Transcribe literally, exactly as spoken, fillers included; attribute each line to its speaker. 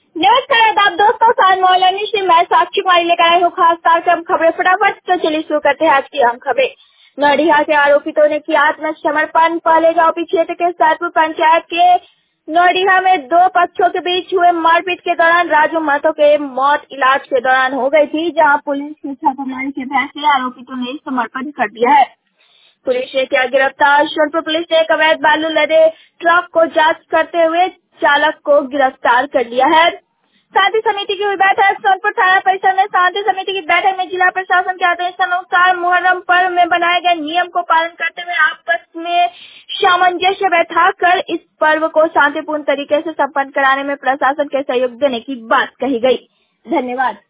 Speaker 1: नमस्कार आदाब दोस्तों, साथ मौलानी से मैं साक्षी कुमारी लेकर आई हूँ खास कार्यक्रम खबरें फटाफट। तो चलिए शुरू करते हैं आज की अहम खबरें। नौडिहा के आरोपितों ने किया आत्मसमर्पण। पहले गांव क्षेत्र के सैदपुर पंचायत के नौडिहा में दो पक्षों के बीच हुए मारपीट के दौरान राजू महतो के मौत इलाज के दौरान हो गई थी, जहां पुलिस की छापेमारी के फैसले आरोपितों ने समर्पण कर दिया है। पुलिस ने किया गिरफ्तार। सोनपुर पुलिस ने एक अवैध बालू लदे ट्रक को जांच करते हुए चालक को गिरफ्तार कर लिया है। शांति समिति की हुई बैठक। सोनपुर थाना परिसर में शांति समिति की बैठक में जिला प्रशासन के आदेशानुसार मुहर्रम पर्व में बनाए गए नियम को पालन करते हुए आपस में सामंजस्य बैठाकर इस पर्व को शांतिपूर्ण तरीके से संपन्न कराने में प्रशासन के सहयोग देने की बात कही गई। धन्यवाद।